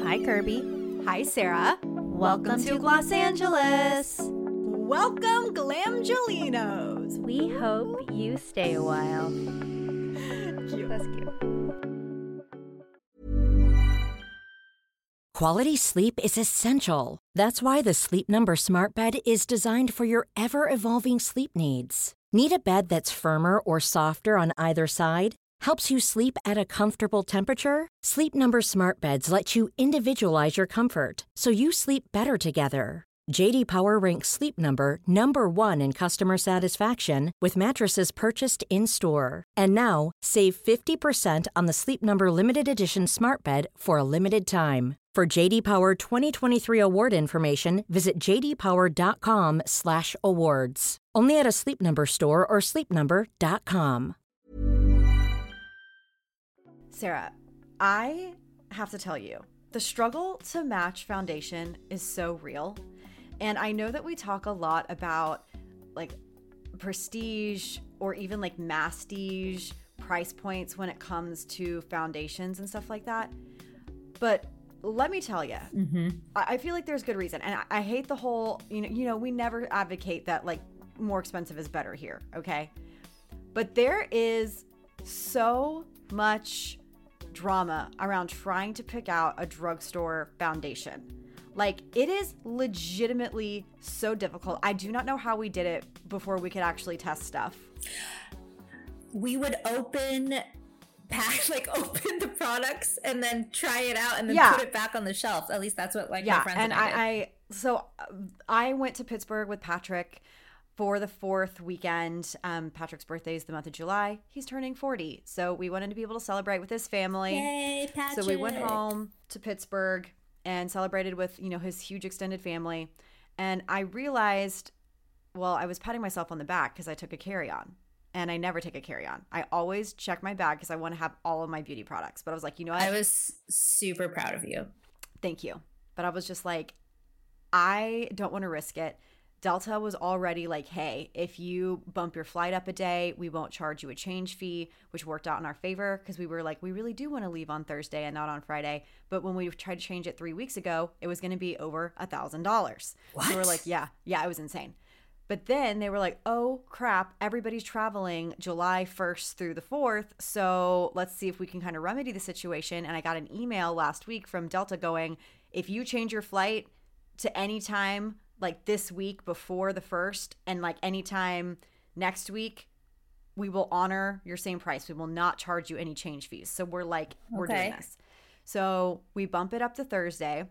Hi, Kirby. Hi, Sarah. Welcome to Los Angeles. Welcome, Glamgelinos. We hope you stay a while. Cute. That's cute. Quality sleep is essential. That's why the Sleep Number Smart Bed is designed for your ever-evolving sleep needs. Need a bed that's firmer or softer on either side? Helps you sleep at a comfortable temperature? Sleep Number Smart Beds let you individualize your comfort so you sleep better together. J.D. Power ranks Sleep Number number 1 in customer satisfaction with mattresses purchased in-store. And now, save 50% on the Sleep Number Limited Edition Smart Bed for a limited time. For J.D. Power 2023 award information, visit jdpower.com/awards. Only at a Sleep Number store or sleepnumber.com. Sarah, I have to tell you, the struggle to match foundation is so real. And I know that we talk a lot about like prestige or even like mastige price points when it comes to foundations and stuff like that. But let me tell you, I feel like there's good reason. And I hate the whole, you know, we never advocate that like more expensive is better here. Okay. But there is so much drama around trying to pick out a drugstore foundation. Like, it is legitimately so difficult. I do not know how we did it before we could actually test stuff. We would open the products and then try it out and then put it back on the shelf. At least that's what my friends and I did. So I went to Pittsburgh with Patrick for the 4th weekend. Patrick's birthday is the month of July. He's turning 40. So we wanted to be able to celebrate with his family. Yay, Patrick. So we went home to Pittsburgh and celebrated with, his huge extended family. And I realized, I was patting myself on the back because I took a carry-on. And I never take a carry-on. I always check my bag because I want to have all of my beauty products. But I was like, you know what? I was super proud of you. Thank you. But I was just like, I don't want to risk it. Delta was already like, hey, if you bump your flight up a day, we won't charge you a change fee, which worked out in our favor because we were like, we really do want to leave on Thursday and not on Friday. But when we tried to change it 3 weeks ago, it was going to be over $1,000. What? So we're like, yeah, it was insane. But then they were like, oh, crap, everybody's traveling July 1st through the 4th. So let's see if we can kind of remedy the situation. And I got an email last week from Delta going, if you change your flight to any time like this week before the 1st and like anytime next week, we will honor your same price. We will not charge you any change fees. So we're like, we're doing this. So we bump it up to Thursday,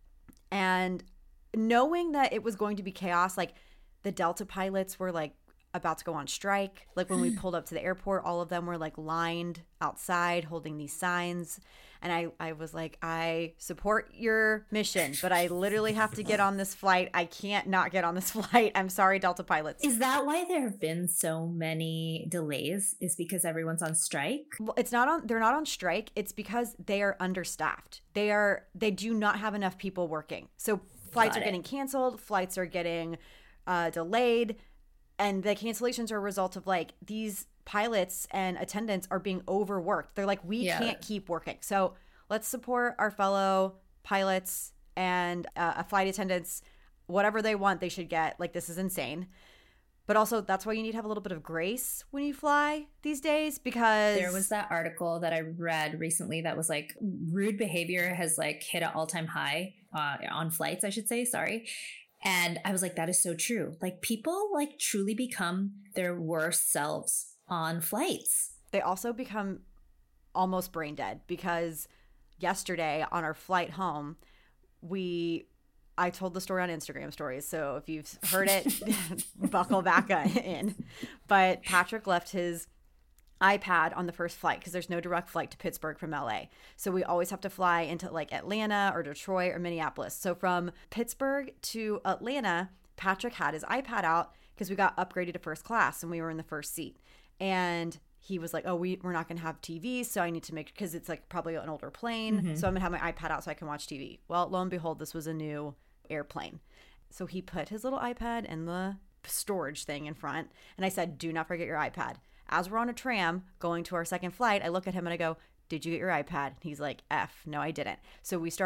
and knowing that it was going to be chaos, like the Delta pilots were like about to go on strike. Like when we pulled up to the airport, all of them were like lined outside holding these signs. And I was like, I support your mission, but I literally have to get on this flight. I can't not get on this flight. I'm sorry, Delta pilots. Is that why there have been so many delays? Is because everyone's on strike? Well, they're not on strike. It's because they are understaffed. They do not have enough people working. So flights are getting canceled. Flights are getting delayed. And the cancellations are a result of like these pilots and attendants are being overworked. They're like, we can't keep working. So let's support our fellow pilots and flight attendants. Whatever they want, they should get. Like, this is insane. But also, that's why you need to have a little bit of grace when you fly these days, because there was that article that I read recently that was like rude behavior has like hit an all-time high on flights, I should say. Sorry. And I was like, that is so true. Like, people like truly become their worst selves on flights. They also become almost brain dead because yesterday on our flight home, I told the story on Instagram stories. So if you've heard it, buckle back in. But Patrick left his iPad on the first flight because there's no direct flight to Pittsburgh from LA. So we always have to fly into like Atlanta or Detroit or Minneapolis. So from Pittsburgh to Atlanta, Patrick had his iPad out because we got upgraded to first class and we were in the first seat. And he was like, oh, we're not going to have TV. So I need to make, because it's like probably an older plane. So I'm going to have my iPad out so I can watch TV. Well, lo and behold, this was a new airplane. So he put his little iPad in the storage thing in front. And I said, do not forget your iPad. As we're on a tram going to our second flight, I look at him and I go, did you get your iPad? He's like, F, no, I didn't. So we start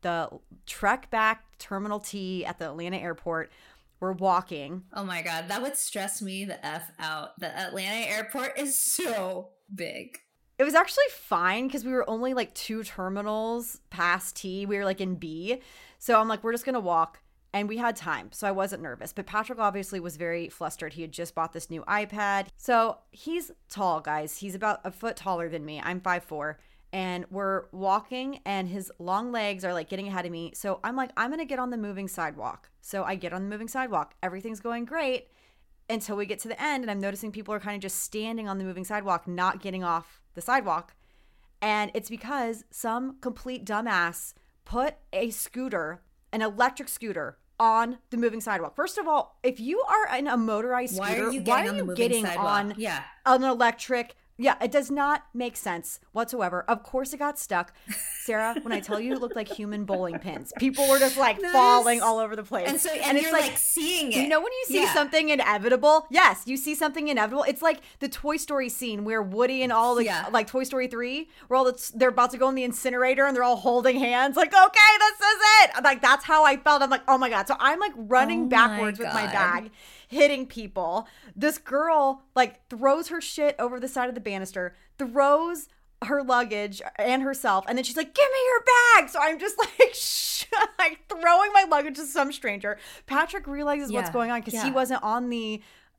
the trek back Terminal T at the Atlanta airport. We're walking. Oh my God, that would stress me the F out. The Atlanta airport is so big. It was actually fine because we were only like 2 terminals past T. We were like in B. So I'm like, we're just going to walk. And we had time, so I wasn't nervous. But Patrick obviously was very flustered. He had just bought this new iPad. So he's tall, guys. He's about a foot taller than me. I'm 5'4". And we're walking, and his long legs are like getting ahead of me. So I'm like, I'm going to get on the moving sidewalk. So I get on the moving sidewalk. Everything's going great until we get to the end. And I'm noticing people are kind of just standing on the moving sidewalk, not getting off the sidewalk. And it's because some complete dumbass put a scooter, an electric scooter, on the moving sidewalk. First of all, if you are in a motorized scooter, why are you getting on an electric? Yeah, it does not make sense whatsoever. Of course it got stuck. Sarah, when I tell you it looked like human bowling pins, people were just like falling all over the place. And you're like seeing it. You know when you see something inevitable? Yes, you see something inevitable. It's like the Toy Story scene where Woody and all like Toy Story 3, where all they're about to go in the incinerator and they're all holding hands like, okay, this is it. Like that's how I felt. I'm like, oh my God. So I'm like running backwards with my bag, hitting people. This girl like throws her shit over the side of the banister, throws her luggage and herself, and then she's like, give me your bag. So I'm just like like throwing my luggage to some stranger. Patrick realizes what's going on because he wasn't on the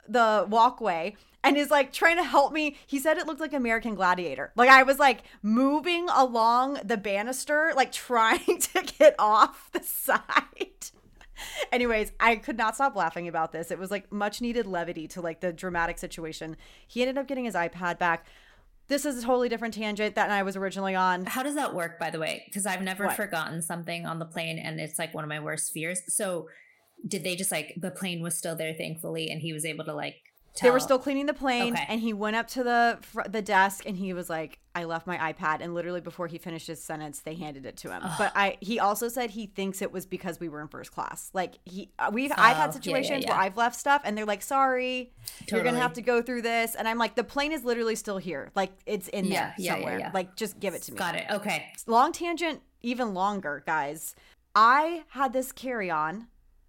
walkway and is like trying to help me. He said it looked like American Gladiator. Like I was like moving along the banister, like trying to get off the side. Anyways, I could not stop laughing about this. It was like much needed levity to like the dramatic situation. He ended up getting his iPad back. This is a totally different tangent that I was originally on. How does that work, by the way? Because I've never forgotten something on the plane, and it's like one of my worst fears. So did they just like, the plane was still there, thankfully, and he was able to like tell? They were still cleaning the plane, and he went up to the desk, and he was like, I left my iPad. And literally before he finished his sentence, they handed it to him. But he also said he thinks it was because we were in first class. Like I've had situations where I've left stuff and they're like, sorry, you're going to have to go through this. And I'm like, the plane is literally still here. Like it's in there somewhere. Like just give it to me. Got it. Okay. Long tangent, even longer, guys. I had this carry-on.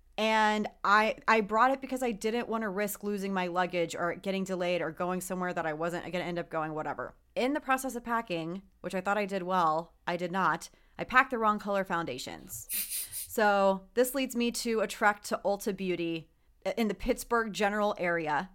And I brought it because I didn't want to risk losing my luggage or getting delayed or going somewhere that I wasn't going to end up going, whatever. In the process of packing, which I thought I did well, I did not. I packed the wrong color foundations. So this leads me to a trek to Ulta Beauty in the Pittsburgh general area.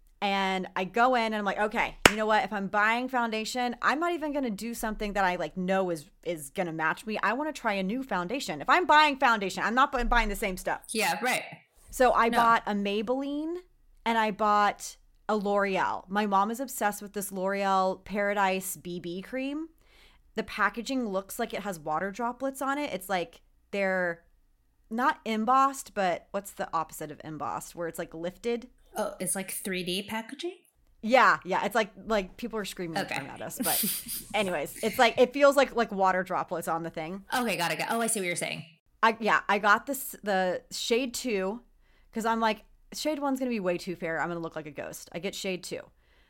And I go in and I'm like, okay, you know what? If I'm buying foundation, I'm not even going to do something that I like know is going to match me. I want to try a new foundation. If I'm buying foundation, I'm not buying the same stuff. Yeah, right. So I bought a Maybelline and I bought a L'Oreal. My mom is obsessed with this L'Oreal Paradise BB cream. The packaging looks like it has water droplets on it. It's like they're not embossed, but what's the opposite of embossed? Where it's like lifted. Oh, it's like 3D packaging? Yeah. It's like people are screaming at us. But anyways, it's like it feels like water droplets on the thing. Okay, got it. Oh, I see what you're saying. I got the shade 2 because I'm like, shade 1's going to be way too fair. I'm going to look like a ghost. I get shade 2.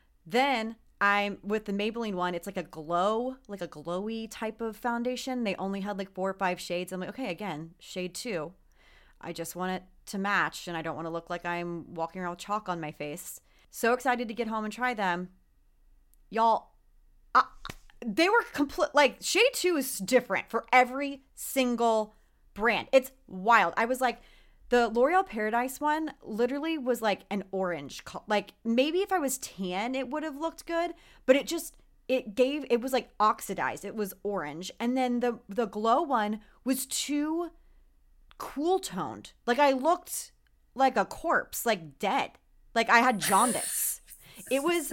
Then I'm with the Maybelline one. It's like a glowy type of foundation. They only had like 4 or 5 shades. I'm like, okay, again, shade 2. I just want it to match and I don't want to look like I'm walking around with chalk on my face. So excited to get home and try them. Y'all, they were complete. Like shade 2 is different for every single brand. It's wild. I was like, the L'Oreal Paradise one literally was like an orange. Like maybe if I was tan, it would have looked good, but it was like oxidized. It was orange. And then the glow one was too cool toned. Like I looked like a corpse, like dead. Like I had jaundice. It was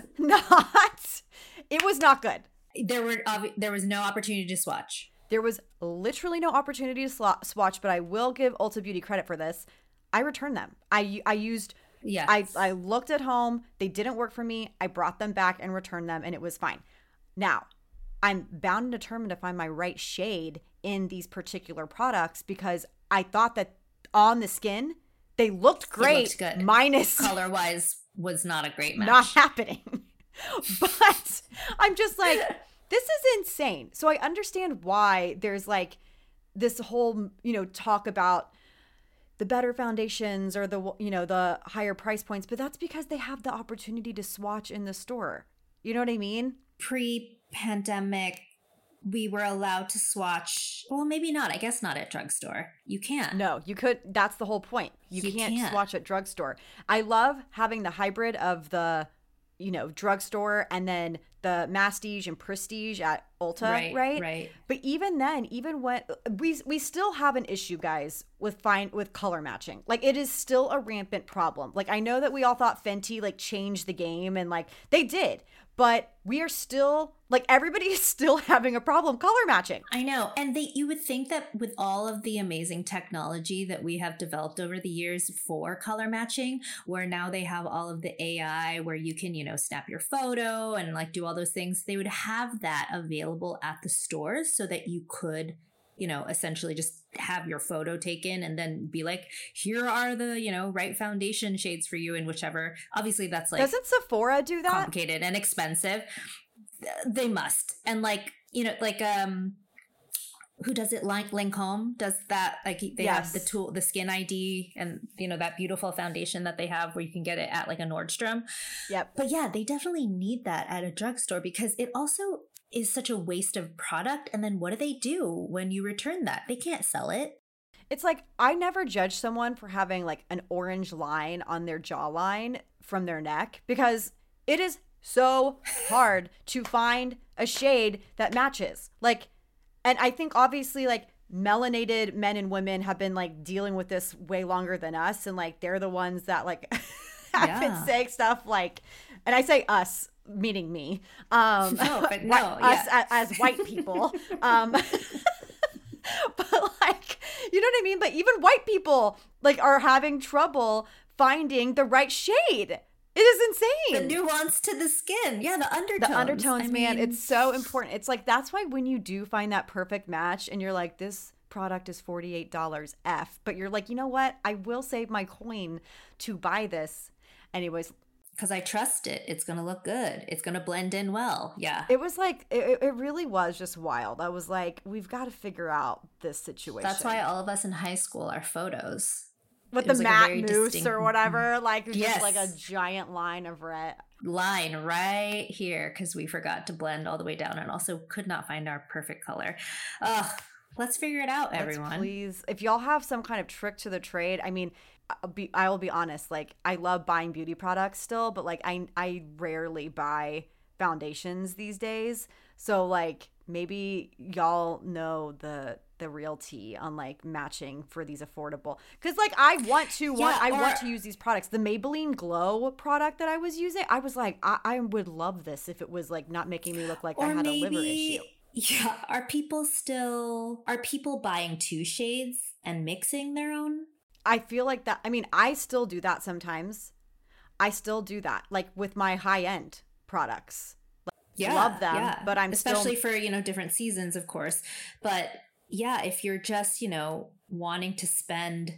not good. There was no opportunity to swatch. There was literally no opportunity to swatch, but I will give Ulta Beauty credit for this. I returned them. I looked at home. They didn't work for me. I brought them back and returned them, and it was fine. Now, I'm bound and determined to find my right shade in these particular products because I thought that on the skin, they looked great. It looked good. Minus color-wise was not a great match. Not happening. But I'm just like, this is insane. So I understand why there's like this whole, talk about the better foundations or the higher price points, but that's because they have the opportunity to swatch in the store. You know what I mean? Pre-pandemic, we were allowed to swatch. Well, maybe not. I guess not at drugstore. You can't. No, you could. That's the whole point. You can't swatch at drugstore. I love having the hybrid of the, drugstore and then the Mastige and Prestige at Ulta, right? Right. But even then, even when we still have an issue, guys, with color matching. Like, it is still a rampant problem. Like, I know that we all thought Fenty like changed the game, and like they did, but we are still like, everybody is still having a problem color matching. I know. And you would think that with all of the amazing technology that we have developed over the years for color matching, where now they have all of the AI where you can, snap your photo and like do all those things, they would have that available at the stores so that you could, essentially just have your photo taken and then be like, here are the, right foundation shades for you in whichever. Obviously that's like, doesn't Sephora do that? Complicated and expensive. They must. And like, who does it? Like Lancome does that. Like they have the tool, the Skin ID, and that beautiful foundation that they have where you can get it at like a Nordstrom. Yep. But yeah, they definitely need that at a drugstore because it also is such a waste of product. And then what do they do when you return that? They can't sell it. It's like, I never judge someone for having like an orange line on their jawline from their neck, because it is so hard to find a shade that matches. Like, and I think obviously like melanated men and women have been like dealing with this way longer than us. And like, they're the ones that like have been saying stuff like, and I say us, meaning me, us as white people. But like, you know what I mean? But even white people like are having trouble finding the right shade. It is insane. The nuance to the skin. Yeah, the undertones. The undertones, man, it's so important. It's like, that's why when you do find that perfect match and you're like, this product is $48 F, but you're like, you know what? I will save my coin to buy this. Anyways. Because I trust it. It's going to look good. It's going to blend in well. Yeah. It was like, it really was just wild. I was like, we've got to figure out this situation. That's why all of us in high school are photos. With the matte mousse or whatever, like just like a giant line of red. Line right here, because we forgot to blend all the way down and also could not find our perfect color. Let's figure it out, everyone. Please, if y'all have some kind of trick to the trade, I mean, I will be honest, like, I love buying beauty products still, but like I rarely buy foundations these days. So like, maybe y'all know the real tea on like matching for these affordable, because like I want to use these products. The Maybelline Glow product that I was using, I was like, I would love this if it was like not making me look like I had a liver issue. Yeah, are people buying two shades and mixing their own? I feel like that. I mean, I still do that sometimes. I still do that, like with my high end products. Like, love them, but I'm especially for different seasons, of course. But yeah, if you're just, wanting to spend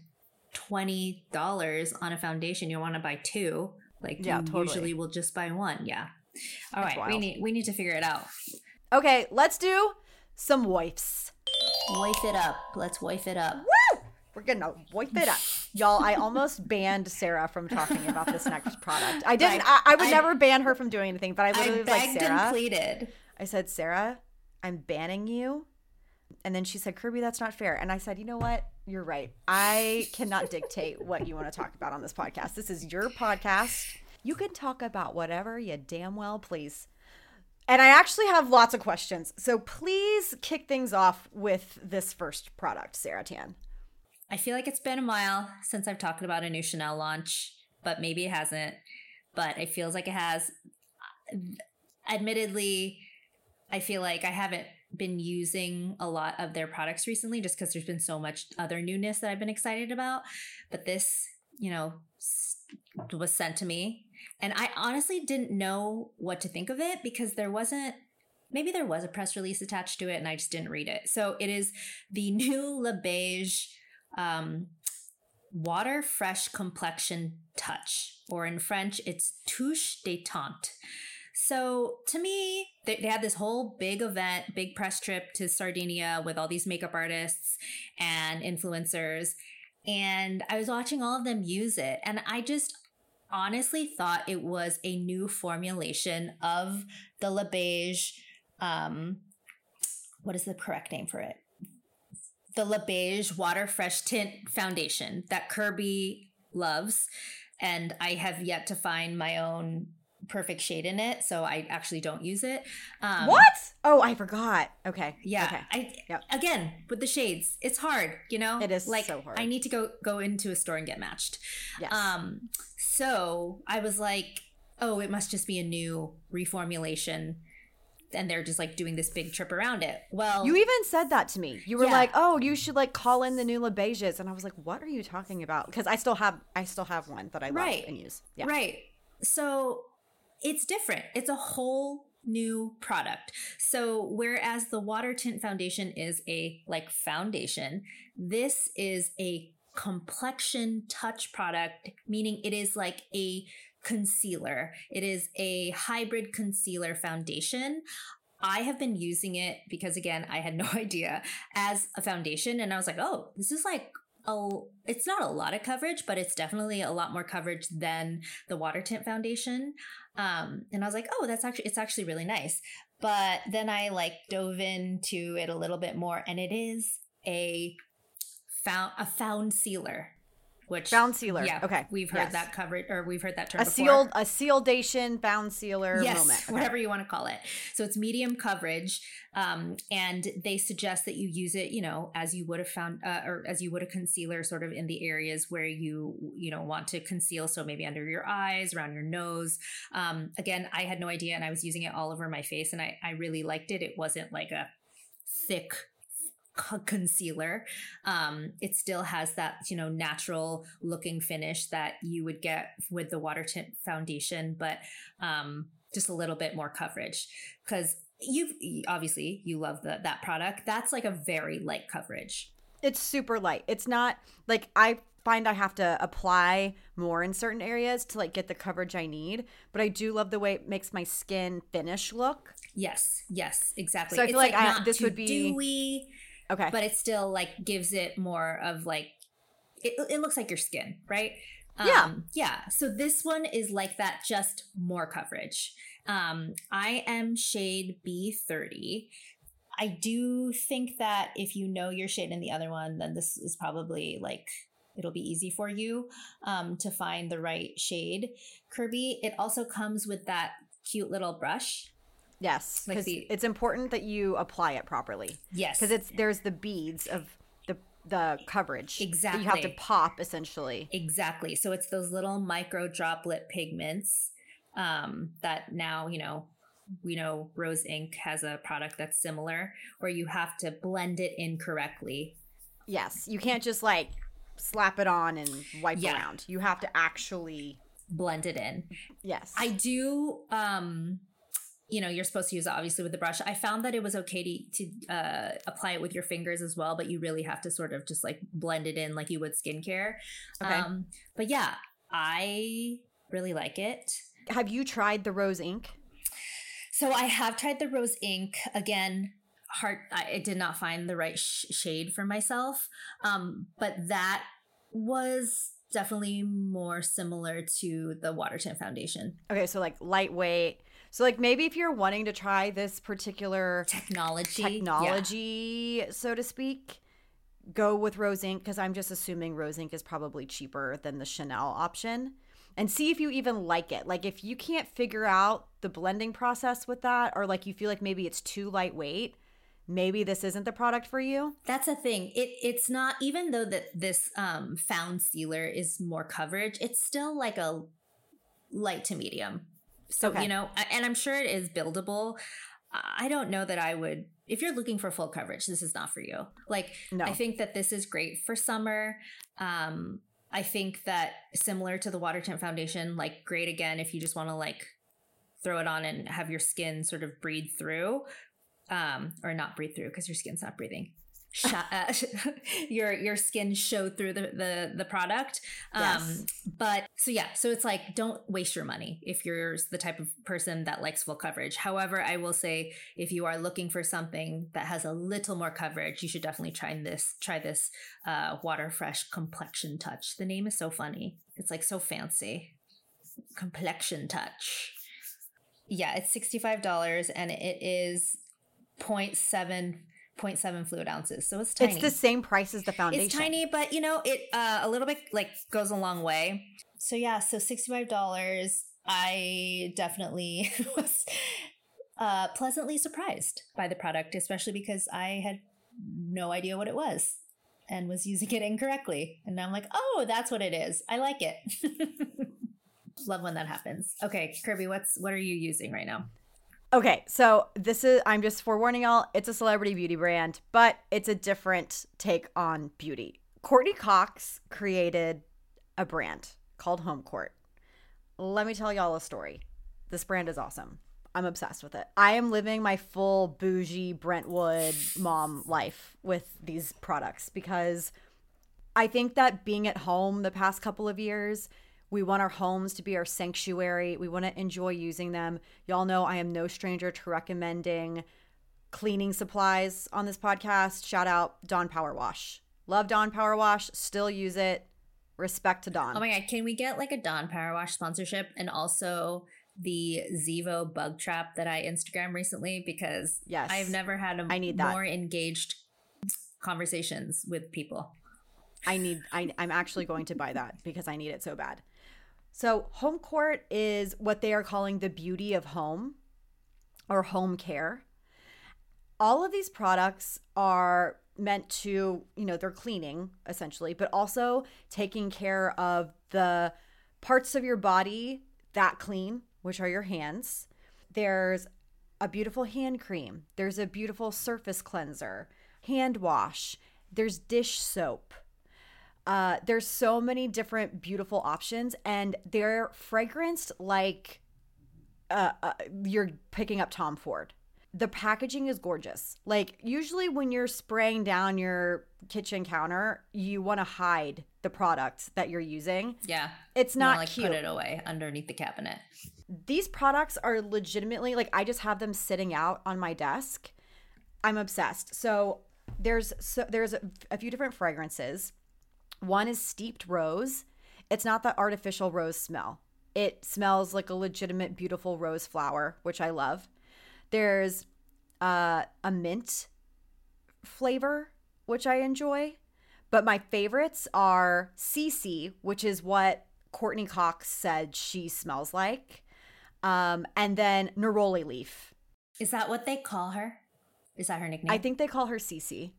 $20 on a foundation, you want to buy two, like usually will just buy one. Yeah. All right. Wild. We need to figure it out. Okay, let's do some wipes. Wipe it up. Let's wipe it up. Woo! We're gonna wipe it up. Y'all, I almost banned Sarah from talking about this next product. I didn't. I would never ban her from doing anything, but I literally was like, Sarah. And pleaded. I said, Sarah, I'm banning you. And then she said, Kirby, that's not fair. And I said, you know what? You're right. I cannot dictate what you want to talk about on this podcast. This is your podcast. You can talk about whatever you damn well please. And I actually have lots of questions. So please kick things off with this first product, Sarah Tan. I feel like it's been a while since I've talked about a new Chanel launch, but maybe it hasn't. But it feels like it has. Admittedly, I feel like I haven't been using a lot of their products recently just because there's been so much other newness that I've been excited about. But this, was sent to me. And I honestly didn't know what to think of it because maybe there was a press release attached to it and I just didn't read it. So it is the new Le Beige Water Fresh Complexion Touch, or in French, it's Touche Détente. So to me, they had this whole big event, big press trip to Sardinia with all these makeup artists and influencers. And I was watching all of them use it. And I just honestly thought it was a new formulation of the Le Beige. What is the correct name for it? The Le Beige Water Fresh Tint Foundation that Kirby loves. And I have yet to find my own perfect shade in it, so I actually don't use it. What? Oh, I forgot. Okay. Yeah. Okay. Again, with the shades, it's hard, It is like, so hard. I need to go into a store and get matched. Yes. So I was like, oh, it must just be a new reformulation. And they're just like doing this big trip around it. Well, You even said that to me. You were Yeah. like, "Oh, you should like call in the new Le Beiges," and I was like, "What are you talking about?" Because I still have one that I love Right. and use. Yeah. Right. So it's different. It's a whole new product. So whereas the water tint foundation is a like foundation, this is a complexion touch product, meaning it is like a concealer. It is a hybrid concealer foundation. I have been using it because, again, I had no idea, as a foundation. And I was like, oh, this is like, it's not a lot of coverage, but it's definitely a lot more coverage than the water tint foundation. And I was like, oh, it's actually really nice. But then I like dove into it a little bit more, and it is a found sealer. Which Found sealer. Yeah. Okay. We've heard Yes. that coverage, or we've heard that term A before. sealedation, bound sealer Yes, moment. Okay. whatever you want to call it. So it's medium coverage, and they suggest that you use it, as you would have found, or as you would a concealer, sort of in the areas where you want to conceal. So maybe under your eyes, around your nose. Again, I had no idea, and I was using it all over my face, and I really liked it. It wasn't like a thick concealer. It still has that, natural looking finish that you would get with the water tint foundation, but just a little bit more coverage, because you love that product. That's like a very light coverage. It's super light. It's not like, I find I have to apply more in certain areas to like get the coverage I need, but I do love the way it makes my skin finish look. Yes, exactly. So I feel it's like not this too would be dewy, okay. but it still like gives it more of like, it looks like your skin, right? Yeah. So this one is like that, just more coverage. I am shade B30. I do think that if you know your shade in the other one, then this is probably like, it'll be easy for you to find the right shade. Kirby, it also comes with that cute little brush. Yes, Like because it's important that you apply it properly. Yes. Because there's the beads of the coverage. Exactly. That you have to pop, essentially. Exactly. So it's those little micro droplet pigments that now, we know Rose Inc. has a product that's similar, where you have to blend it in correctly. Yes. You can't just like slap it on and wipe Yeah. around. You have to actually. Blend it in. Yes. I do, you're supposed to use it obviously with the brush. I found that it was okay to apply it with your fingers as well, but you really have to sort of just like blend it in like you would skincare. Okay. But yeah, I really like it. Have you tried the Rose Ink? So I have tried the Rose Ink. Again, I did not find the right shade for myself. But that was definitely more similar to the water tint foundation. Okay, so like lightweight. So like maybe if you're wanting to try this particular technology, so to speak, go with Rose Inc, because I'm just assuming Rose Inc is probably cheaper than the Chanel option. And see if you even like it. Like if you can't figure out the blending process with that, or like you feel like maybe it's too lightweight, maybe this isn't the product for you. That's a thing. It's not, even though that this found sealer is more coverage, it's still like a light to medium. So, Okay. and I'm sure it is buildable. I don't know that I would, if you're looking for full coverage, this is not for you. Like, No. I think that this is great for summer. I think that similar to the water tint foundation, like great again, if you just want to like throw it on and have your skin sort of breathe through, or not breathe through because your skin's not breathing. your skin show through the product. Yes. But so it's like, don't waste your money if you're the type of person that likes full coverage. However, I will say if you are looking for something that has a little more coverage, you should definitely try this Water Fresh Complexion Touch. The name is so funny. It's like so fancy. Complexion Touch. Yeah, it's $65 and it is 0.7 fluid ounces. So it's tiny. It's the same price as the foundation. It's tiny, but it a little bit like goes a long way. So yeah, so $65. I definitely was pleasantly surprised by the product, especially because I had no idea what it was and was using it incorrectly. And now I'm like, oh, that's what it is. I like it. Love when that happens. Okay, Kirby, what are you using right now? Okay, so I'm just forewarning y'all, it's a celebrity beauty brand, but it's a different take on beauty. Courtney Cox created a brand called Home Court. Let me tell y'all a story. This brand is awesome. I'm obsessed with it. I am living my full bougie Brentwood mom life with these products because I think that being at home the past couple of years, we want our homes to be our sanctuary. We want to enjoy using them. Y'all know I am no stranger to recommending cleaning supplies on this podcast. Shout out Dawn Power Wash. Love Dawn Power Wash. Still use it. Respect to Dawn. Oh my God. Can we get like a Dawn Power Wash sponsorship and also the Zevo bug trap that I Instagram recently? Because yes, I've never had I need that. More engaged conversations with people. I'm actually going to buy that because I need it so bad. So Home Court is what they are calling the beauty of home or home care. All of these products are meant to, they're cleaning essentially, but also taking care of the parts of your body that clean, which are your hands. There's a beautiful hand cream. There's a beautiful surface cleanser, hand wash. There's dish soap. There's so many different beautiful options, and they're fragranced like you're picking up Tom Ford. The packaging is gorgeous. Like usually when you're spraying down your kitchen counter, you want to hide the product that you're using. Yeah. It's not cute. Put it away underneath the cabinet. These products are legitimately, like, I just have them sitting out on my desk. I'm obsessed. So there's a few different fragrances. One is steeped rose. It's not the artificial rose smell. It smells like a legitimate, beautiful rose flower, which I love. There's a mint flavor, which I enjoy. But my favorites are CC, which is what Courtney Cox said she smells like. And then neroli leaf. Is that what they call her? Is that her nickname? I think they call her CC.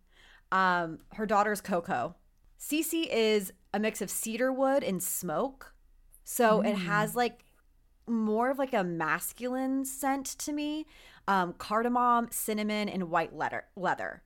Her daughter's Coco. CC is a mix of cedar wood and smoke. So it has like more of like a masculine scent to me. Cardamom, cinnamon, and white leather.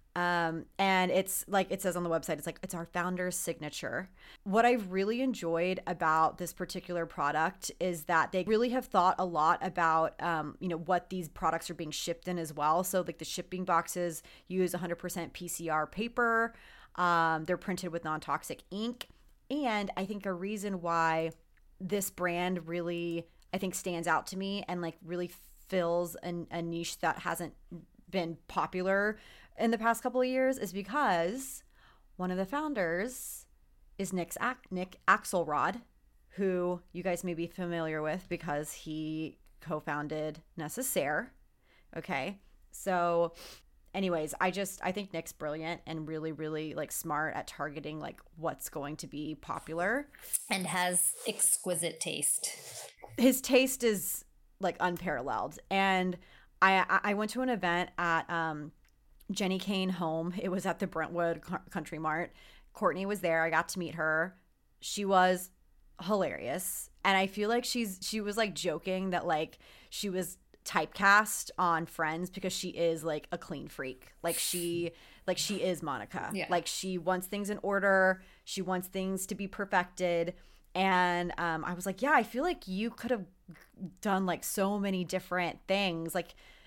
And it's like it says on the website, it's our founder's signature. What I've really enjoyed about this particular product is that they really have thought a lot about, what these products are being shipped in as well. So like the shipping boxes use 100% PCR paper. They're printed with non-toxic ink. And I think a reason why this brand really, I think, stands out to me and like really fills a niche that hasn't been popular in the past couple of years is because one of the founders is Nick Axelrod, who you guys may be familiar with because he co-founded Necessaire. Okay. So anyways, I think Nick's brilliant and really, really like smart at targeting like what's going to be popular. And has exquisite taste. His taste is like unparalleled. And I went to an event at Jenny Kane home. It was at the Brentwood Country Mart. Courtney was there. I got to meet her. She was hilarious. And I feel like she was like joking that like she was typecast on Friends because she is like a clean freak. Like she is Monica. Yeah. Like she wants things in order. She wants things to be perfected. And I was like, yeah, I feel like you could have done like so many different things. Like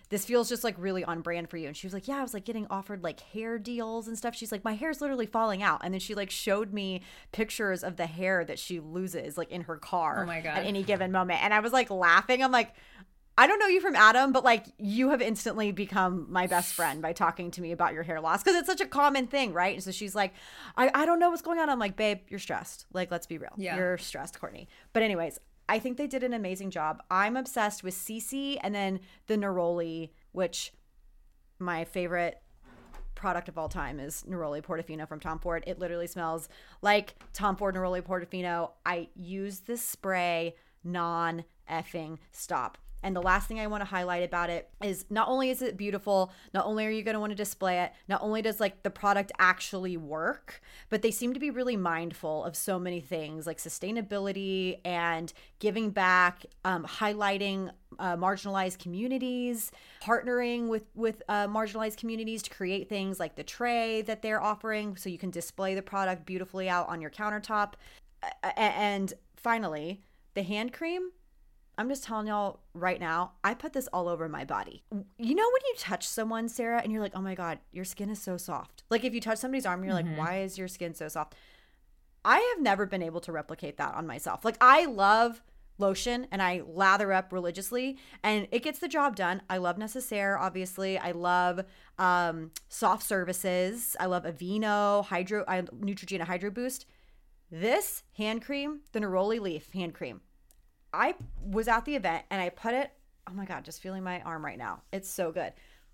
this feels just like really on brand for you. And she was like, yeah, I was like getting offered like hair deals and stuff. She's like, my hair's literally falling out. And then she like showed me pictures of the hair that she loses like in her car Oh my God. at any given moment. And I was like laughing. I'm like, I don't know you from Adam, but like you have instantly become my best friend by talking to me about your hair loss because it's such a common thing, right? And so she's like, I don't know what's going on. I'm like, babe, you're stressed. Like, let's be real. Yeah. You're stressed, Courtney. But anyways, I think they did an amazing job. I'm obsessed with CC and then the Neroli, which my favorite product of all time is Neroli Portofino from Tom Ford. It literally smells like Tom Ford Neroli Portofino. I use this spray non-effing stop. And the last thing I want to highlight about it is not only is it beautiful, not only are you going to want to display it, not only does like the product actually work, but they seem to be really mindful of so many things like sustainability and giving back, highlighting marginalized communities, partnering with marginalized communities to create things like the tray that they're offering so you can display the product beautifully out on your countertop. And finally, the hand cream. I'm just telling y'all right now, I put this all over my body. You know when you touch someone, Sarah, and you're like, oh my God, your skin is so soft. Like if you touch somebody's arm, you're like, why is your skin so soft? I have never been able to replicate that on myself. Like I love lotion and I lather up religiously and it gets the job done. I love Necessaire, obviously. I love soft services. I love Aveeno, Neutrogena Hydro Boost. This hand cream, the Neroli Leaf hand cream, I was at the event and I put it, oh my God, just feeling my arm right now. It's so good.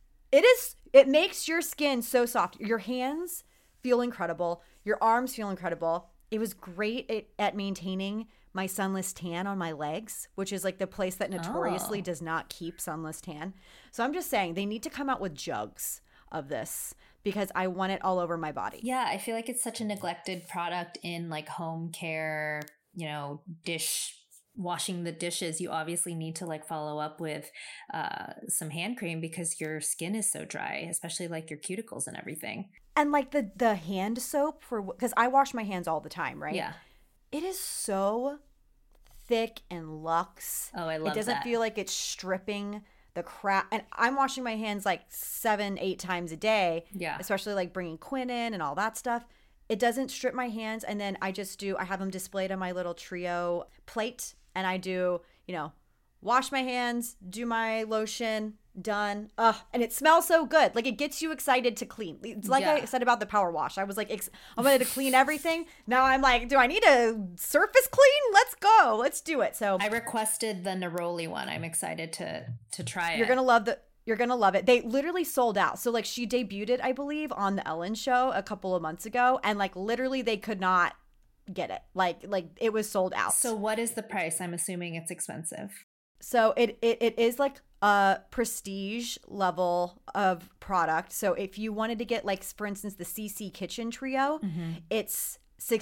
It makes your skin so soft. Your hands feel incredible. Your arms feel incredible. It was great at maintaining my sunless tan on my legs, which is like the place that notoriously does not keep sunless tan. So I'm just saying they need to come out with jugs of this because I want it all over my body. Yeah, I feel like it's such a neglected product in like home care, washing the dishes. You obviously need to like follow up with some hand cream because your skin is so dry, especially like your cuticles and everything. And like the hand soap because I wash my hands all the time, right? Yeah. It is so thick and luxe. Oh, I love it. Doesn't that. feel like it's stripping the crap. And I'm washing my hands like 7-8 times a day. Yeah. Especially like bringing Quinn in and all that stuff. It doesn't strip my hands. And then I have them displayed on my little Trio plate. And I do, wash my hands, do my lotion, done. And it smells so good. Like it gets you excited to clean. It's like I said about the power wash. I was like, I'm going to clean everything. Now I'm like, do I need a surface clean? Let's go. Let's do it. So I requested the Neroli one. I'm excited to try it. You're going to love it. They literally sold out. So like she debuted it, I believe, on the Ellen show a couple of months ago. And like literally they could not get it. Like it was sold out. So what is the price? I'm assuming it's expensive. So it is like a prestige level of product. So if you wanted to get like, for instance, the CC Kitchen Trio, it's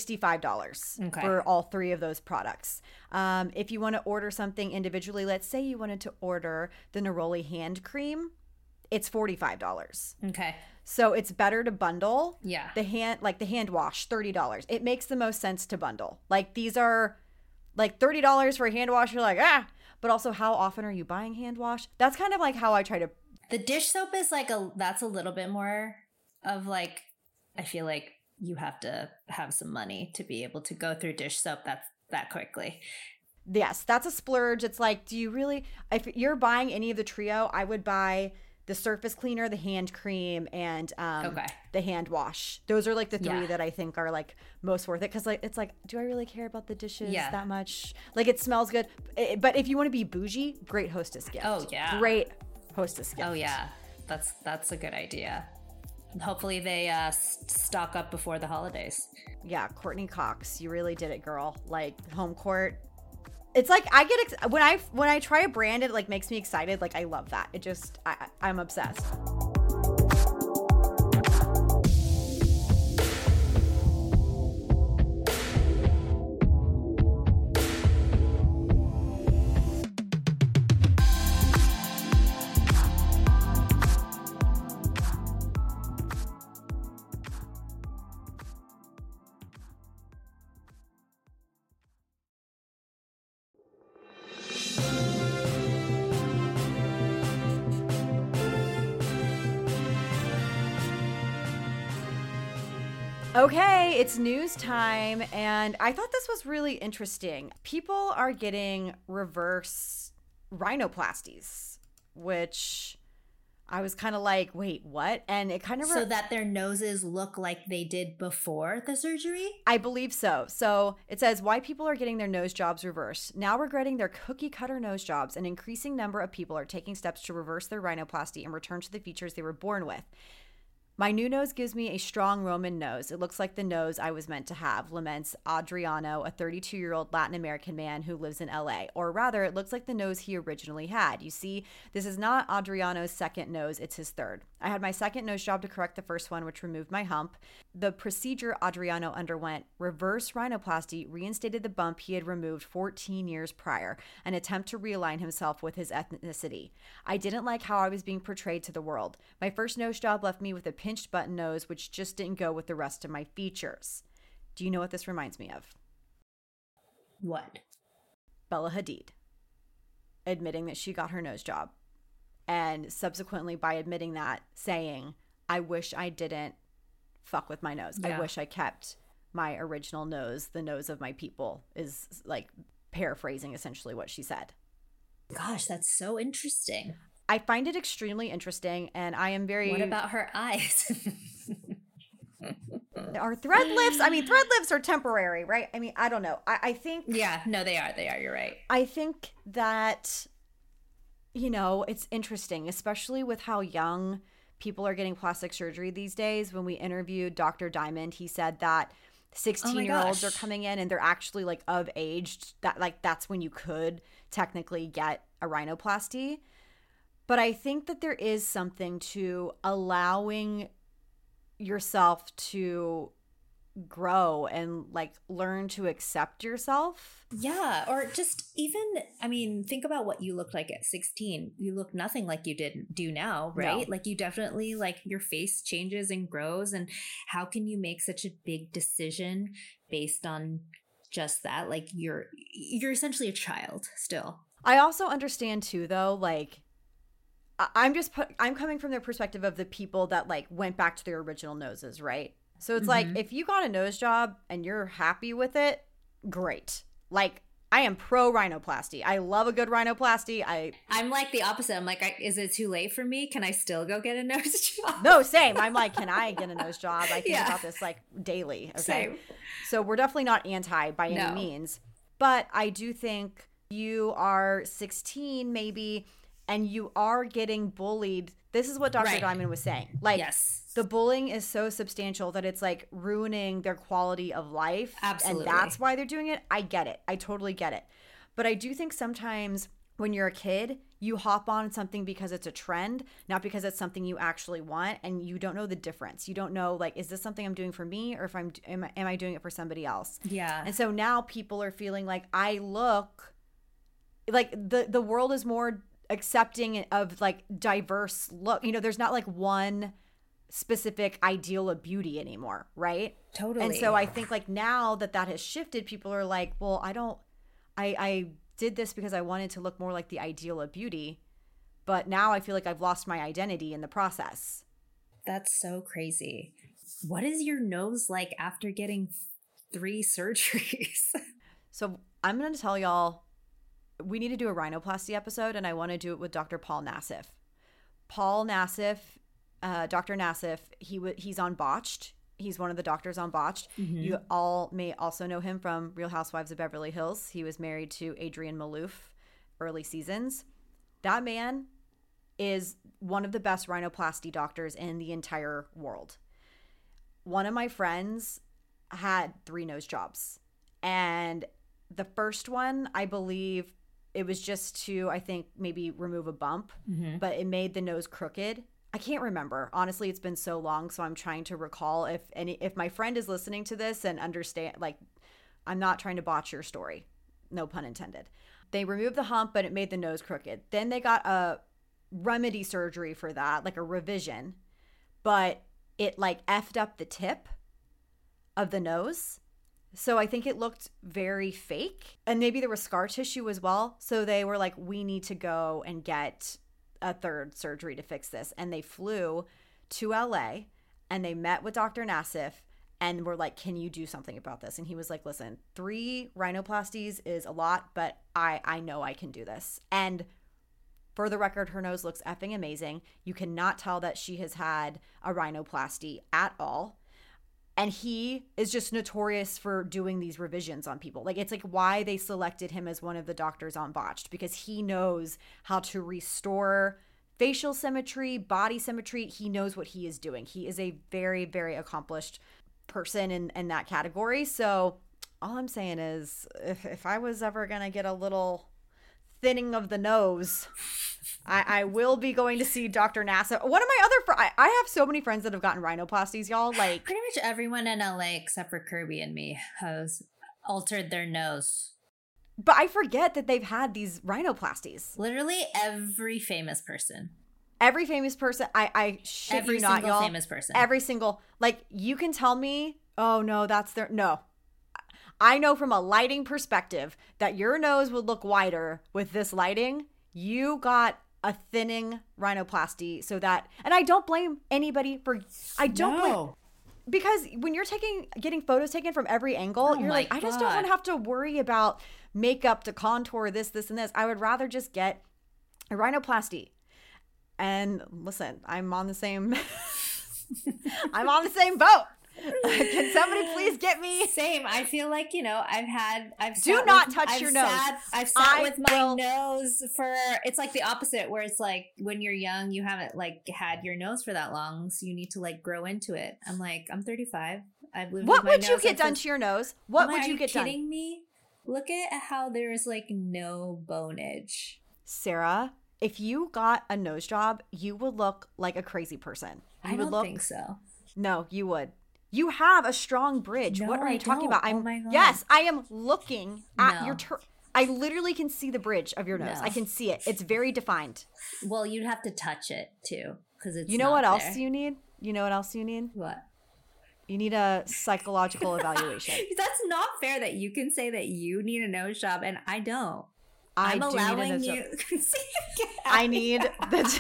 $65 for all three of those products. If you want to order something individually, let's say you wanted to order the Neroli hand cream, it's $45. Okay. So it's better to bundle. Yeah. The hand wash, $30. It makes the most sense to bundle. Like these are like $30 for a hand wash. You're like, but also how often are you buying hand wash? That's kind of like how I try to. The dish soap is like that's a little bit more of like, I feel like you have to have some money to be able to go through dish soap that quickly. Yes, that's a splurge. It's like, do you really, if you're buying any of the Trio, I would buy the surface cleaner, the hand cream, and the hand wash. Those are like the three that I think are like most worth it. Because like it's like, do I really care about the dishes that much? Like it smells good. But if you want to be bougie, great Hostess gift. Oh yeah, great Hostess gift. Oh yeah, that's a good idea. Hopefully they stock up before the holidays. Yeah, Courtney Cox, you really did it, girl. Like home court. It's like I get when I try a brand, it like makes me excited. Like I love that. It just I'm obsessed. Okay, it's news time, and I thought this was really interesting. People are getting reverse rhinoplasties, which I was kind of like, wait, what? And it kind of So that their noses look like they did before the surgery? I believe so. So it says why people are getting their nose jobs reversed. Now regretting their cookie cutter nose jobs, an increasing number of people are taking steps to reverse their rhinoplasty and return to the features they were born with. My new nose gives me a strong Roman nose. It looks like the nose I was meant to have, laments Adriano, a 32-year-old Latin American man who lives in LA. Or rather, it looks like the nose he originally had. You see, this is not Adriano's second nose, it's his third. I had my second nose job to correct the first one, which removed my hump. The procedure Adriano underwent, reverse rhinoplasty, reinstated the bump he had removed 14 years prior, an attempt to realign himself with his ethnicity. I didn't like how I was being portrayed to the world. My first nose job left me with a pinched button nose, which just didn't go with the rest of my features. Do you know what this reminds me of? What? Bella Hadid admitting that she got her nose job, and subsequently by admitting that saying, I wish I didn't fuck with my nose. Yeah. I wish I kept my original nose, the nose of my people, is like paraphrasing essentially what she said. Gosh, that's so interesting. I find it extremely interesting, and I am very... What about her eyes? Are thread lifts? I mean, thread lifts are temporary, right? I mean, I don't know. I think... Yeah, no, they are. You're right. I think that, you know, it's interesting, especially with how young people are getting plastic surgery these days. When we interviewed Dr. Diamond, he said that 16-year-olds are coming in and they're actually like of age, that like that's when you could technically get a rhinoplasty. But I think that there is something to allowing yourself to grow and like learn to accept yourself. Yeah, or just even, I mean, think about what you looked like at 16. You look nothing like you do now, right? No. Like you definitely, like your face changes and grows, and how can you make such a big decision based on just that? Like you're essentially a child still. I also understand too, though, like I'm coming from the perspective of the people that like went back to their original noses, right? So it's like, if you got a nose job and you're happy with it, great. Like, I am pro rhinoplasty. I love a good rhinoplasty. I'm like the opposite. I'm like, is it too late for me? Can I still go get a nose job? No, same. I'm like, can I get a nose job? I think Yeah. about this like daily. Okay. Same. So we're definitely not anti by any No. means. But I do think you are 16 maybe and you are getting bullied. This is what Dr. Right. Diamond was saying. Like, Yes. the bullying is so substantial that it's like ruining their quality of life. Absolutely. And that's why they're doing it. I get it. I totally get it. But I do think sometimes when you're a kid, you hop on something because it's a trend, not because it's something you actually want, and you don't know the difference. You don't know, like, is this something I'm doing for me, or if am I doing it for somebody else? Yeah. And so now people are feeling like I look like the world is more accepting of like diverse look. You know, there's not like one specific ideal of beauty anymore, right? Totally. And so I think like now that has shifted, people are like, well, I did this because I wanted to look more like the ideal of beauty, but now I feel like I've lost my identity in the process. That's so crazy. What is your nose like after getting 3 surgeries? So I'm going to tell y'all, we need to do a rhinoplasty episode, and I want to do it with Dr. Paul Nassif. Paul Nassif, Dr. Nassif, he's on Botched. He's one of the doctors on Botched. You all may also know him from Real Housewives of Beverly Hills. He was married to Adrienne Maloof early seasons. That man is one of the best rhinoplasty doctors in the entire world. One of my friends had 3 nose jobs. And the first one, I believe, it was just to, I think, maybe remove a bump, but it made the nose crooked. I can't remember. Honestly, it's been so long, so I'm trying to recall if my friend is listening to this and understand, like, I'm not trying to botch your story. No pun intended. They removed the hump, but it made the nose crooked. Then they got a remedy surgery for that, like a revision, but it like effed up the tip of the nose. So I think it looked very fake, and maybe there was scar tissue as well. So they were like, we need to go and get a 3rd surgery to fix this. And they flew to LA and they met with Dr. Nassif, and were like, can you do something about this? And he was like, listen, 3 rhinoplasties is a lot, but I know I can do this. And for the record, her nose looks effing amazing. You cannot tell that she has had a rhinoplasty at all. And he is just notorious for doing these revisions on people. Like, it's like why they selected him as one of the doctors on Botched, because he knows how to restore facial symmetry, body symmetry. He knows what he is doing. He is a very, very accomplished person in that category. So all I'm saying is if I was ever going to get a little thinning of the nose, I will be going to see Dr. Nassif. One of my other I have so many friends that have gotten rhinoplasties, y'all. Like, pretty much everyone in LA except for Kirby and me has altered their nose. But I forget that they've had these rhinoplasties. Literally every famous person. Every famous person. I shit every you not, single y'all. famous person. Every single, like, you can tell me, oh no, that's their, no. I know from a lighting perspective that your nose would look wider with this lighting. You got a thinning rhinoplasty so that, and I don't blame anybody for, blame, because when you're getting photos taken from every angle, you're like, I just don't want to have to worry about makeup to contour this, and this. I would rather just get a rhinoplasty. And listen, I'm on the same, I'm on the same boat. Can somebody please get me? Same. I feel like, I've do not touch your nose. I've sat with my nose for, it's like the opposite, where it's like when you're young, you haven't like had your nose for that long, so you need to like grow into it. I'm like, I'm 35. I've lived what with my would you get done to your nose? What would you get done? Are you kidding me? Look at how there is like no bonage. Sarah, if you got a nose job, you would look like a crazy person. I don't think so. No, you would. You have a strong bridge. No, what are you talking don't. about? Oh my God. Yes, I am looking at your I literally can see the bridge of your nose. No. I can see it. It's very defined. Well, you'd have to touch it too, because it's. You know not what there. else you need? You know what else you need? What? You need a psychological evaluation. That's not fair that you can say that you need a nose job and I don't. I'm allowing you. I need the.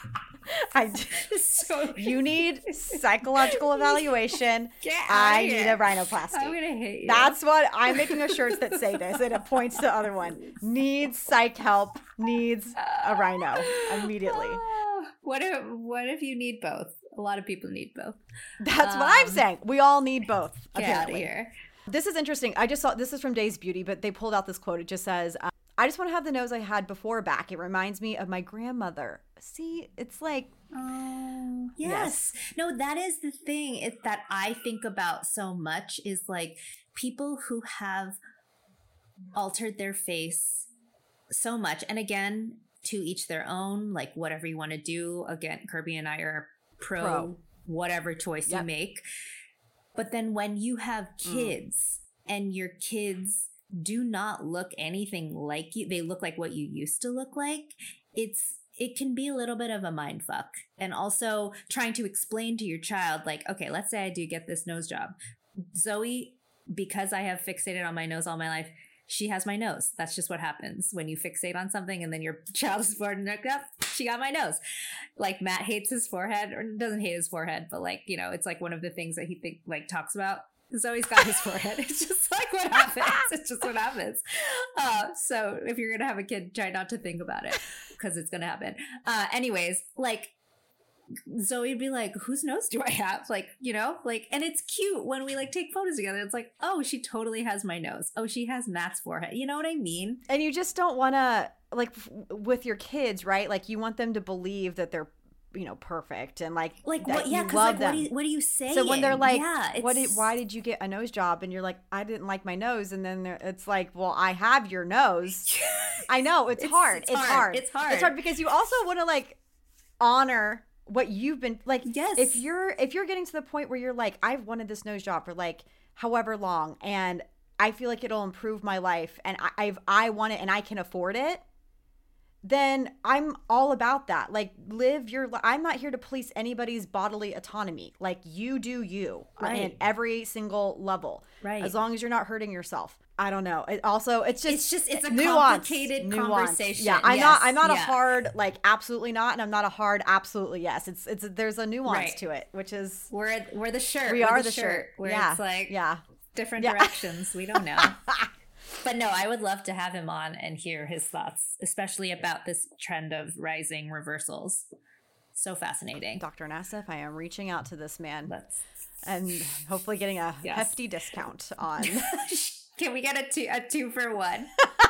You need psychological evaluation. I need a rhinoplasty. I'm gonna hate you. That's what I'm making a shirt that say this, and it points to the other one. Needs psych help. Needs a rhino immediately. What if you need both? A lot of people need both. That's what I'm saying. We all need both. Get apparently. out of here. This is interesting. I just saw this is from Days Beauty, but they pulled out this quote. It just says, I just want to have the nose I had before back. It reminds me of my grandmother. See, it's like, oh, yes. No, that is the thing that I think about so much is like people who have altered their face so much. And again, to each their own, like whatever you want to do. Again, Kirby and I are pro. Whatever choice you make. But then when you have kids and your kids do not look anything like you, they look like what you used to look like, it can be a little bit of a mind fuck. And also trying to explain to your child, like, okay, let's say I do get this nose job. Zoe, because I have fixated on my nose all my life, she has my nose. That's just what happens when you fixate on something and then your child is born and they're like, oh, she got my nose. Like Matt hates his forehead, or doesn't hate his forehead, but like, it's like one of the things that he talks about. Zoe's got his forehead. It's just like what happens. It's just what happens. So if you're going to have a kid, try not to think about it because it's going to happen. Anyways, like Zoe would be like, whose nose do I have? Like, and it's cute when we like take photos together. It's like, oh, she totally has my nose. Oh, she has Matt's forehead. You know what I mean? And you just don't want to, like, with your kids, right? Like, you want them to believe that they're, perfect and like what? Yeah, because like, what do you say? So when they're like, why did you get a nose job? And you're like, I didn't like my nose. And then it's like, well, I have your nose. I know it's hard. It's hard. It's hard because you also want to like honor what you've been like. Yes. If you're getting to the point where you're like, I've wanted this nose job for like however long, and I feel like it'll improve my life, and I want it, and I can afford it, then I'm all about that. Like, live your life. I'm not here to police anybody's bodily autonomy. Like, you do you in every single level. Right. As long as you're not hurting yourself. I don't know. It's a nuance, complicated conversation. Yeah, I'm not a Yeah. hard like absolutely not, and I'm not a hard absolutely yes. It's there's a nuance Right. to it, which is We're the shirt. we We're are the shirt. Where Yeah, it's like yeah. different Yeah. directions. We don't know. But no, I would love to have him on and hear his thoughts, especially about this trend of rising reversals. So fascinating. Dr. Nassif, I am reaching out to this man Let's and hopefully getting a Yes. hefty discount on. Can we get a two for one?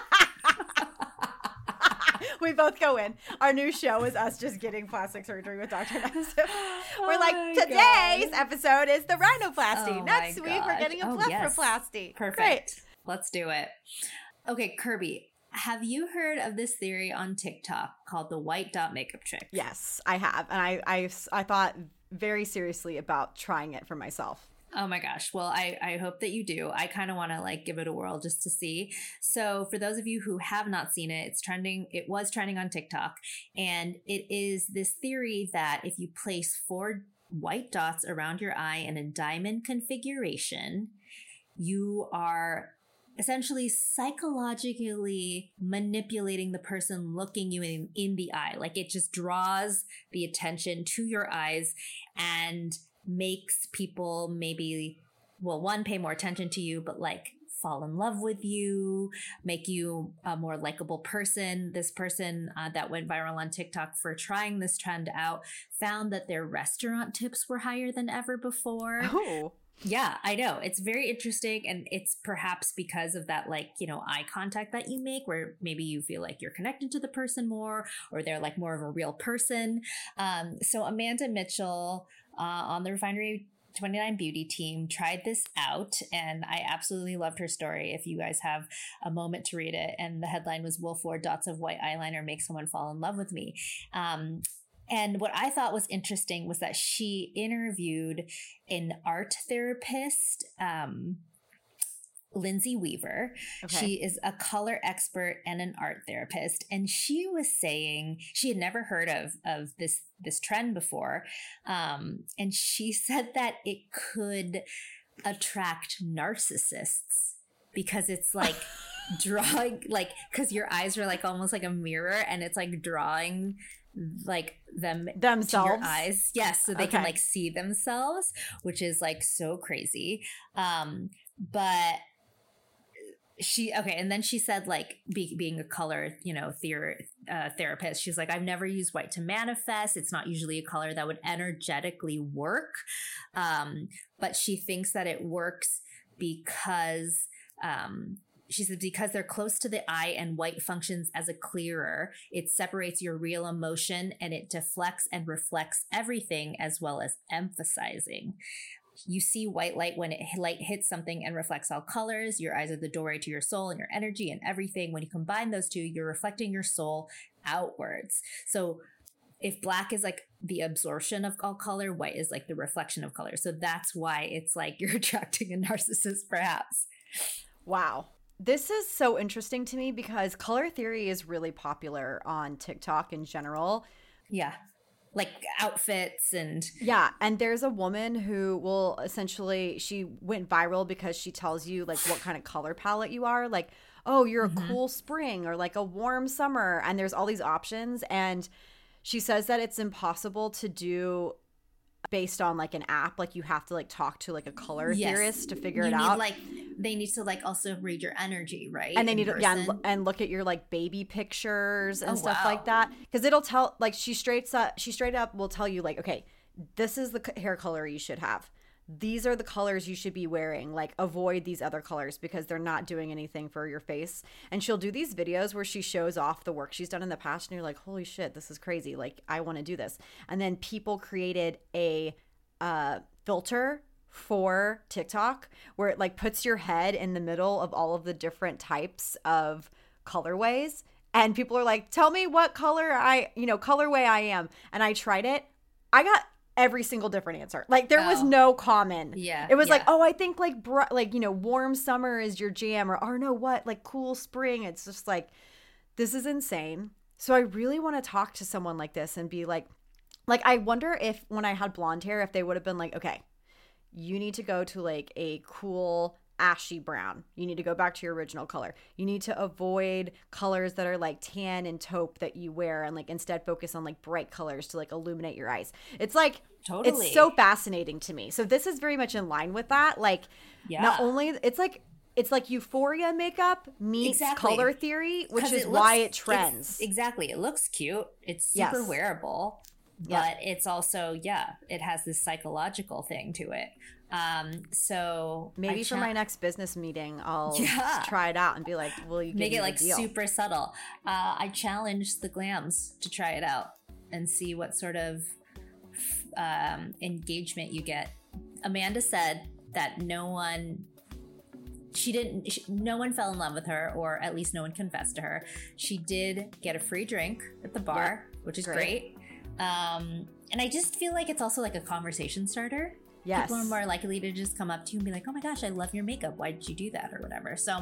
We both go in. Our new show is us just getting plastic surgery with Dr. Nassif. We're like, my today's God. episode is the rhinoplasty. Oh Next my week, we're gosh. getting a Oh, yes. blepharoplasty. Perfect. Great. Let's do it. Okay, Kirby, have you heard of this theory on TikTok called the white dot makeup trick? Yes, I have. And I thought very seriously about trying it for myself. Oh my gosh. Well, I hope that you do. I kind of want to like give it a whirl just to see. So for those of you who have not seen it, it was trending on TikTok. And it is this theory that if you place 4 white dots around your eye in a diamond configuration, you are essentially psychologically manipulating the person looking you in the eye. Like it just draws the attention to your eyes and makes people maybe, well, one, pay more attention to you, but like fall in love with you, make you a more likable person. This person that went viral on TikTok for trying this trend out found that their restaurant tips were higher than ever before. Oh. Yeah, I know. It's very interesting. And it's perhaps because of that, like, you know, eye contact that you make where maybe you feel like you're connected to the person more or they're like more of a real person. So Amanda Mitchell on the Refinery 29 Beauty team tried this out and I absolutely loved her story. If you guys have a moment to read it, and the headline was "Will 4 dots of white eyeliner make someone fall in love with me?" And what I thought was interesting was that she interviewed an art therapist, Lindsay Weaver. Okay. She is a color expert and an art therapist. And she was saying she had never heard of this trend before. And she said that it could attract narcissists because it's like drawing, like, because your eyes are like almost like a mirror and it's like drawing like Themselves? to your eyes. Yes, so they can Okay. like see themselves, which is like so crazy. But and then she said like being a color, you know, therapist, she's like, I've never used white to manifest. It's not usually a color that would energetically work. But she thinks that it works because she said because they're close to the eye and white functions as a clearer, it separates your real emotion and it deflects and reflects everything as well as emphasizing. You see white light when light hits something and reflects all colors. Your eyes are the doorway to your soul and your energy and everything. When you combine those two, you're reflecting your soul outwards. So if black is like the absorption of all color, white is like the reflection of color. So that's why it's like you're attracting a narcissist, perhaps. Wow. This is so interesting to me because color theory is really popular on TikTok in general. Yeah. Like outfits and Yeah, and there's a woman who will essentially, she went viral because she tells you like what kind of color palette you are. Like, oh, you're a cool spring or like a warm summer. And there's all these options. And she says that it's impossible to do based on like an app. Like you have to like talk to like a color theorist to figure it out. Like they need to like also read your energy, right? And they in need to, person. and look at your like baby pictures and stuff wow. like that, because it'll tell, like she straight up will tell you like, okay, this is the hair color you should have, these are the colors you should be wearing, like avoid these other colors because they're not doing anything for your face. And she'll do these videos where she shows off the work she's done in the past and you're like, holy shit, this is crazy, like I want to do this. And then people created a filter for TikTok where it like puts your head in the middle of all of the different types of colorways, and people are like, tell me what colorway I am. And I tried it. I got every single different answer. Like there was no common. Yeah. It was like, oh, I think like warm summer is your jam, or no, what, like cool spring. It's just like, this is insane. So I really want to talk to someone like this and be like I wonder if when I had blonde hair, if they would have been like, okay, you need to go to like a cool ashy brown. You need to go back to your original color. You need to avoid colors that are like tan and taupe that you wear, and like instead focus on like bright colors to like illuminate your eyes. It's like, Totally. it's so fascinating to me. So this is very much in line with that. Like, not only, it's like Euphoria makeup meets color theory, which is why it trends. Exactly. It looks cute. It's super wearable, but it's also, it has this psychological thing to it. So maybe for my next business meeting, I'll try it out and be like, will you make it like super subtle? I challenge the glams to try it out and see what sort of engagement you get. Amanda said that no one fell in love with her, or at least no one confessed to her. She did get a free drink at the bar, which is great. And I just feel like it's also like a conversation starter. Yes. People are more likely to just come up to you and be like, oh my gosh, I love your makeup. Why did you do that? Or whatever. So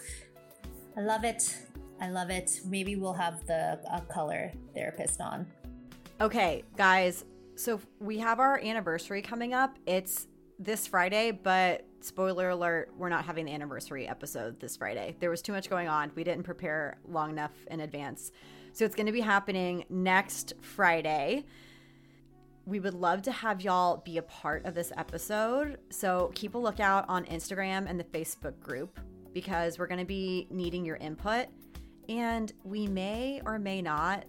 I love it. I love it. Maybe we'll have a color therapist on. Okay, guys. So we have our anniversary coming up. It's this Friday, but spoiler alert, we're not having the anniversary episode this Friday. There was too much going on. We didn't prepare long enough in advance. So it's going to be happening next Friday. We would love to have y'all be a part of this episode. So keep a lookout on Instagram and the Facebook group, because we're going to be needing your input. And we may or may not,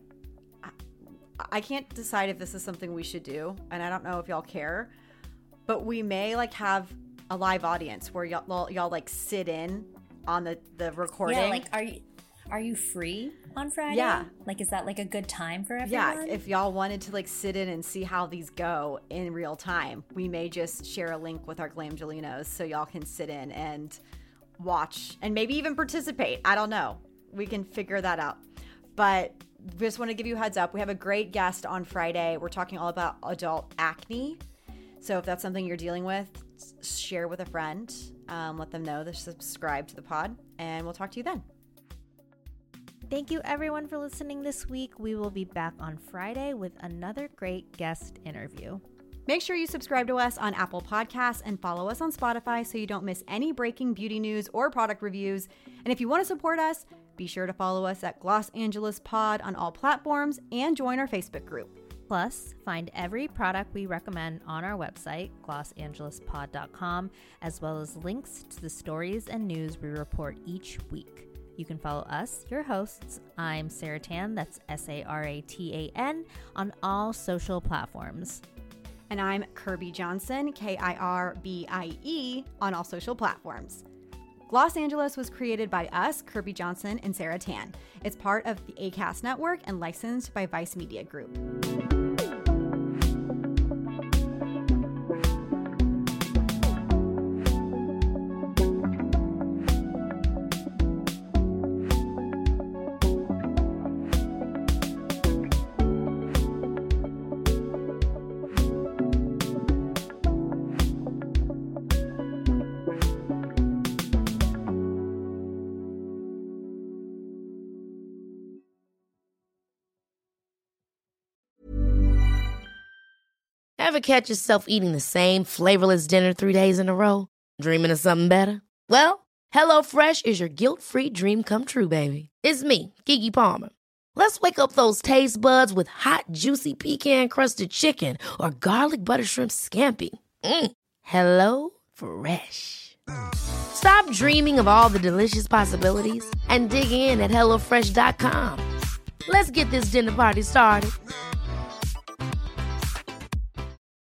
I can't decide if this is something we should do, and I don't know if y'all care, but we may like have a live audience where y'all like sit in on the recording. Yeah, like are you free on Friday? Yeah. Like, is that like a good time for everyone? Yeah, if y'all wanted to like sit in and see how these go in real time, we may just share a link with our Glamgelinos so y'all can sit in and watch and maybe even participate. I don't know. We can figure that out. But just want to give you a heads up. We have a great guest on Friday. We're talking all about adult acne. So if that's something you're dealing with, share with a friend. Let them know to subscribe to the pod, and we'll talk to you then. Thank you everyone for listening this week. We will be back on Friday with another great guest interview. Make sure you subscribe to us on Apple Podcasts and follow us on Spotify so you don't miss any breaking beauty news or product reviews. And if you want to support us, be sure to follow us at Los Angeles Pod on all platforms and join our Facebook group. Plus, find every product we recommend on our website, LosAngelesPod.com, as well as links to the stories and news we report each week. You can follow us, your hosts. I'm Sarah Tan, that's Saratan, on all social platforms. And I'm Kirby Johnson, Kirbie, on all social platforms. Los Angeles was created by us, Kirby Johnson and Sarah Tan. It's part of the ACAST network and licensed by Vice Media Group. Ever catch yourself eating the same flavorless dinner 3 days in a row? Dreaming of something better? Well, HelloFresh is your guilt-free dream come true, baby. It's me, Keke Palmer. Let's wake up those taste buds with hot, juicy pecan-crusted chicken or garlic butter shrimp scampi. Hello Fresh. Stop dreaming of all the delicious possibilities and dig in at HelloFresh.com. Let's get this dinner party started.